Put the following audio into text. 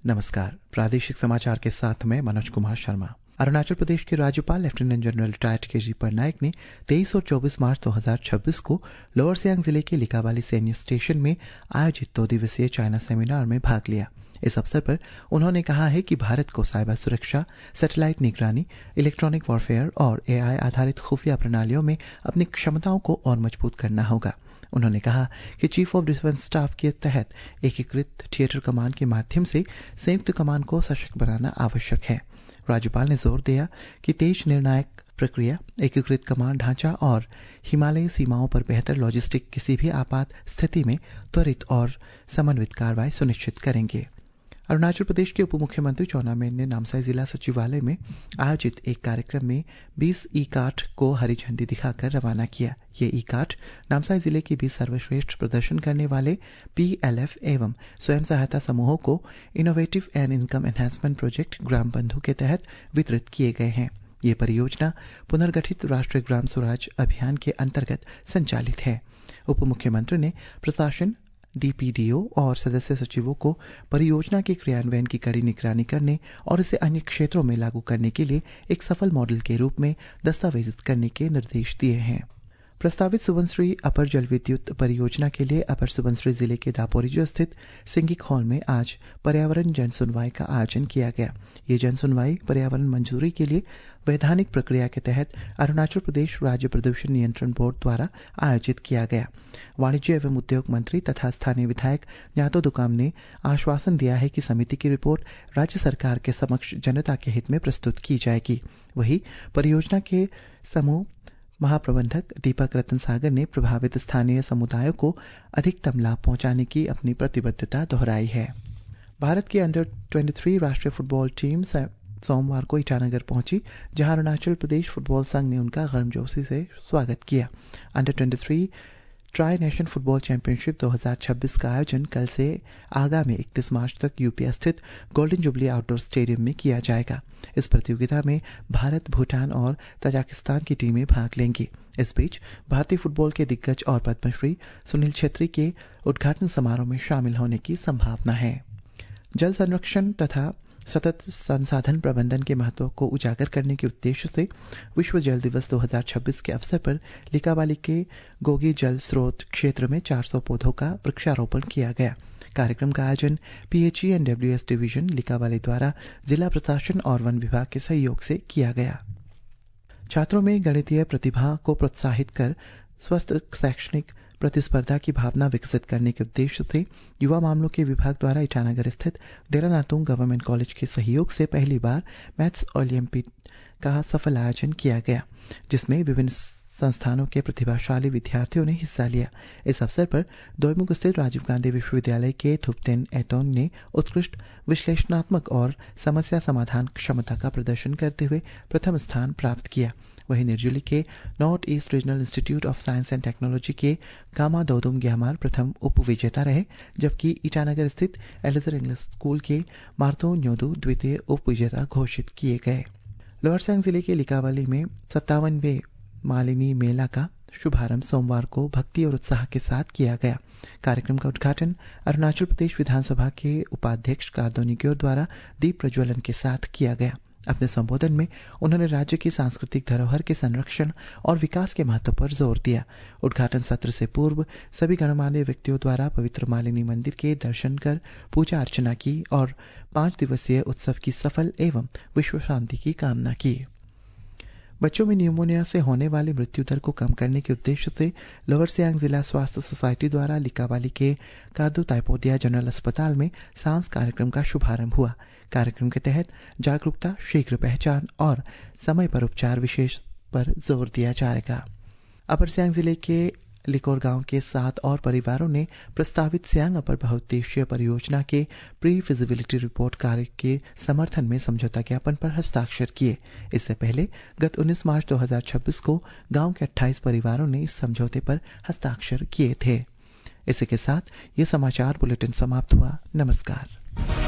नमस्कार। प्रादेशिक समाचार के साथ मैं मनोज कुमार शर्मा। अरुणाचल प्रदेश के राज्यपाल लेफ्टिनेंट जनरल रिटायर्ड के जी पटनायक ने 23 और 24 मार्च 2026 को लोअर सियांग जिले के लिकाबाली सैन्य स्टेशन में आयोजित 2 दिवसीय चाइना सेमिनार में भाग लिया। इस अवसर पर उन्होंने कहा है कि भारत को साइबर सुरक्षा, सैटेलाइट निगरानी, इलेक्ट्रॉनिक वॉरफेयर और एआई आधारित खुफिया प्रणालियों में अपनी क्षमताओं को और मजबूत करना होगा। उन्होंने कहा कि चीफ ऑफ डिफेंस स्टाफ के तहत एकीकृत थिएटर कमान के माध्यम से संयुक्त कमान को सशक्त बनाना आवश्यक है। राज्यपाल ने जोर दिया कि तेज निर्णायक प्रक्रिया, एकीकृत कमान ढांचा और हिमालयी सीमाओं पर बेहतर लॉजिस्टिक किसी भी आपात स्थिति में त्वरित और समन्वित कार्रवाई सुनिश्चित करेंगे। अरुणाचल प्रदेश के उप मुख्यमंत्री चौना मेन ने नामसाई जिला सचिवालय में आयोजित एक कार्यक्रम में 20 ई कार्ट को हरी झंडी दिखाकर रवाना किया। ये ई कार्ट नामसाई जिले के 20 सर्वश्रेष्ठ प्रदर्शन करने वाले PLF एवं स्वयं सहायता समूहों को innovative and income enhancement project Gram Bandhu के तहत वितरित किए गए हैं। ये परियोजना पुनर्गठित राष्ट्रीय ग्राम स्वराज अभियान के अंतर्गत संचालित है। उप मुख्यमंत्री ने प्रशासन, DPDO और सदस्य सचिवों को परियोजना के क्रियान्वयन की कड़ी निगरानी करने और इसे अन्य क्षेत्रों में लागू करने के लिए एक सफल मॉडल के रूप में दस्तावेजित करने के निर्देश दिए हैं। प्रस्तावित सुबनसिरी अपर जल विद्युत परियोजना के लिए अपर सुबनसिरी जिले के दापोरिजो स्थित सिंगिक हॉल में आज पर्यावरण जन सुनवाई का आयोजन किया गया। ये जन सुनवाई पर्यावरण मंजूरी के लिए वैधानिक प्रक्रिया के तहत अरुणाचल प्रदेश राज्य प्रदूषण नियंत्रण बोर्ड द्वारा आयोजित किया गया। वाणिज्य एवं उद्योग मंत्री तथा स्थानीय विधायक न्यातो दुकाम ने आश्वासन दिया है कि समिति की रिपोर्ट राज्य सरकार के समक्ष जनता के हित में प्रस्तुत की जाएगी। वहीं परियोजना के समूह महाप्रबंधक दीपक रतन सागर ने प्रभावित स्थानीय समुदायों को अधिकतम लाभ पहुंचाने की अपनी प्रतिबद्धता दोहराई है। भारत की अंडर 23 राष्ट्रीय फुटबॉल टीम सोमवार को ईटानगर पहुंची, जहां अरुणाचल प्रदेश फुटबॉल संघ ने उनका गर्मजोशी से स्वागत किया। Under 23 tri nation football championship 2026 का आयोजन कल से आगामी 31 मार्च तक यूपी स्थित गोल्डन जुबली आउटडोर स्टेडियम में किया जाएगा। इस प्रतियोगिता में भारत, भूटान और तजाकिस्तान की टीमें भाग लेंगी। इस बीच भारतीय फुटबॉल के दिग्गज और पद्मश्री सुनील छेत्री के उद्घाटन समारोह में शामिल होने की संभावना है। जल संरक्षण तथा सतत संसाधन प्रबंधन के महत्व को उजागर करने के उद्देश्य से विश्व जल दिवस 2026 के अवसर पर लिकाबाली के गोगी जल स्रोत क्षेत्र में 400 पौधों का वृक्षारोपण किया गया। कार्यक्रम का आयोजन PHE and WS division Likabali द्वारा जिला प्रशासन और वन विभाग के सहयोग से किया गया। छात्रों में गणितीय प्रतिभा को प्रोत्साहित कर स्वस्थ शैक्षणिक प्रतिस्पर्धा की भावना विकसित करने के उद्देश्य से युवा मामलों के विभाग द्वारा ईटानगर स्थित डेरा नातुंग गवर्नमेंट कॉलेज के सहयोग से पहली बार मैथ्स ओलंपियाड का सफल आयोजन किया गया, जिसमें विभिन्न संस्थानों के प्रतिभाशाली विद्यार्थियों ने हिस्सा लिया। इस अवसर पर दोईमुख स्थित राजीव गांधी विश्वविद्यालय के थुप्तेन एटोंग ने उत्कृष्ट विश्लेषणात्मक और समस्या समाधान क्षमता का प्रदर्शन करते हुए प्रथम स्थान प्राप्त किया। वहीं निर्जुली के north east regional institute of science and technology के कामा दोदुम ग्यामार प्रथम उप विजेता रहे, जबकि ईटानगर स्थित एलिजर इंग्लिश स्कूल के मार्तो न्योदू द्वितीय उप विजेता घोषित किए गए। लोअर सियांग जिले के लिकाबाली में 57वें मालिनी मेला का शुभारंभ सोमवार को भक्ति और उत्साह के साथ किया गया। कार्यक्रम का उद्घाटन अरुणाचल प्रदेश विधानसभा के उपाध्यक्ष कारदोनी क्योर द्वारा दीप प्रज्वलन के साथ किया गया। अपने संबोधन में उन्होंने राज्य की सांस्कृतिक धरोहर के संरक्षण और विकास के महत्व पर जोर दिया। उद्घाटन सत्र से पूर्व सभी गणमान्य व्यक्तियों द्वारा पवित्र मालिनी मंदिर के दर्शन कर पूजा अर्चना की और 5 दिवसीय उत्सव की सफल एवं विश्व शांति की कामना की। बच्चों में न्यूमोनिया से होने वाली मृत्यु दर को कम करने के उद्देश्य से लोअर सियांग जिला स्वास्थ्य सोसाइटी द्वारा लिकाबाली के कारदू ताइपोदिया जनरल अस्पताल में सांस कार्यक्रम का शुभारंभ हुआ। कार्यक्रम के तहत जागरूकता, शीघ्र पहचान और समय पर उपचार विशेष पर जोर दिया जाएगा। अपर सियांग जिले के लिकोर गांव के 7 और परिवारों ने प्रस्तावित सियांग अपर बहुउद्देशीय परियोजना के प्री फिजिबिलिटी रिपोर्ट कार्य के समर्थन में समझौता ज्ञापन पर हस्ताक्षर किए। इससे पहले गत 19 मार्च 2026 को गांव के 28 परिवारों ने इस समझौते पर हस्ताक्षर किए थे। इसी के साथ ये समाचार बुलेटिन समाप्त हुआ। नमस्कार।